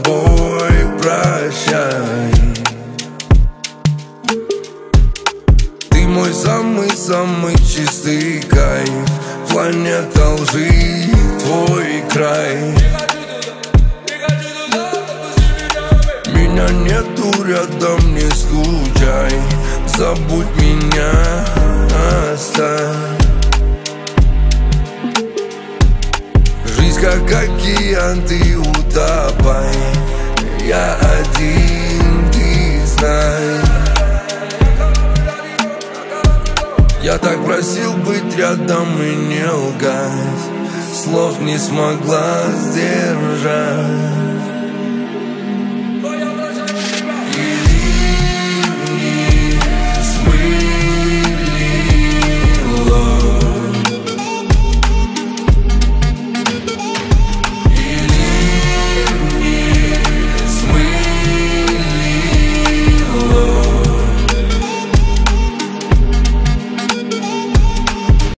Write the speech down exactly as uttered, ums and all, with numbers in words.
тобой прощай. Ты мой самый-самый чистый кайф, планета лжи, твой край. Меня нету рядом, не скучай, забудь меня, оставь. Жизнь как океан, ты утопай, я один, ты знай. Я так просил быть рядом и не лгать, слов не смогла сдержать.